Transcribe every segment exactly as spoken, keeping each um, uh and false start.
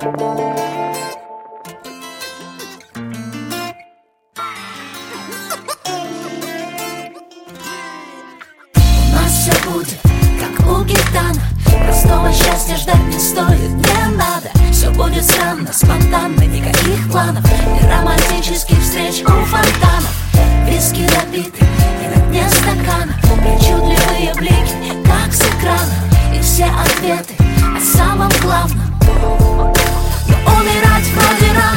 Все будет, как у гитана. Простого счастья ждать не стоит, не надо. Все будет странно, спонтанно, никаких планов и романтических встреч у фонтанов. Виски допиты и на дне стакана, причудливые блики, как с экрана. И все ответы о самом главном. Но умирать вроде рано.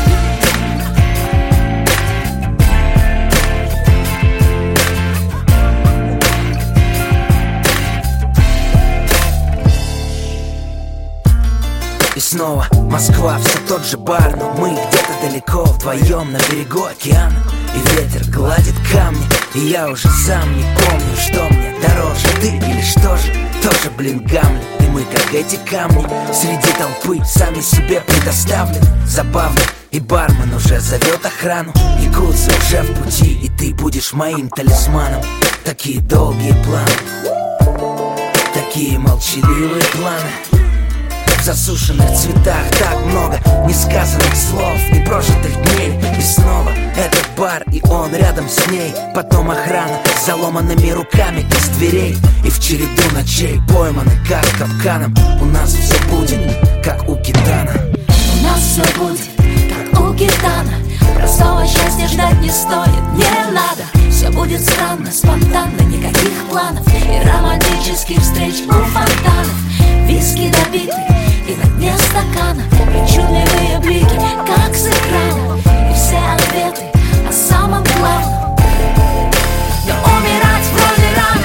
И снова Москва, все тот же бар, но мы где-то далеко вдвоем на берегу океана. И ветер гладит камни, и я уже сам не помню, что мне дороже, ты или что же. Тоже, блин, Гамлет, и мы как эти камни среди толпы, сами себе предоставлены. Забавно, и бармен уже зовет охрану. Якутцы уже в пути, и ты будешь моим талисманом. Такие долгие планы, такие молчаливые планы. В засушенных цветах так много несказанных слов, непрожитых дней. И снова этот бар, и он рядом с ней. Потом охрана с заломанными руками из дверей. И в череду ночей пойманы как капканом. У нас все будет, как у гитана. У нас все будет, как у гитана. Простого счастья ждать не стоит, не надо. Все будет странно, спонтанно, никаких планов и романтических встреч у фонтанов. Виски допиты и на дне стакана, причудливые блики, как с экрана. И все ответы о самом главном. Но умирать вроде рано.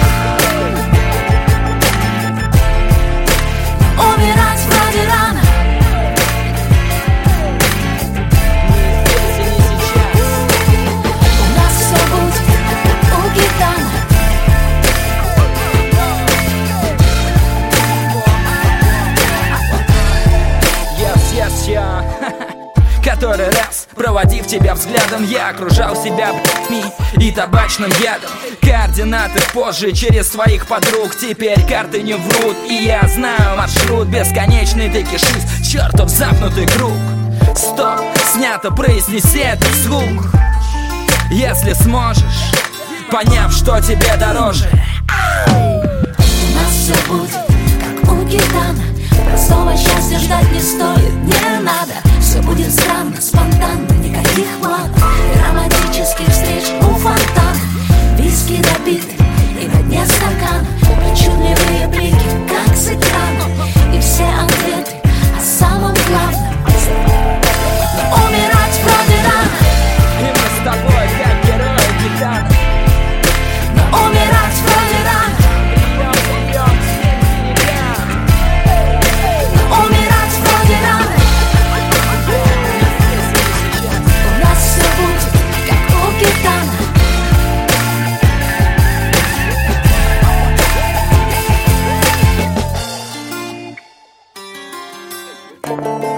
Но умирать вроде рано. У нас все будет, как у гитана. Который раз, проводив тебя взглядом, я окружал себя б***ми и табачным ядом. Координаты позже через своих подруг. Теперь карты не врут, и я знаю маршрут. Бесконечный ты кишишь, чертов замкнутый круг. Стоп, снято, произнеси это вслух, если сможешь, поняв, что тебе дороже. У нас все будет, как у гитана. Простого счастья ждать не стоит, не надо. Все будет странно, спонтанно, никаких планов и романтических встреч у фонтана. Виски допиты и на дне стакана, причудливые блики, как с экрана. И все ответы о самом главном. Но умирать вроде рано. И мы с тобой как герои гитаны. Но умирать вроде рано. Умирать вроде рано. У нас все будет, как у гитана. Thank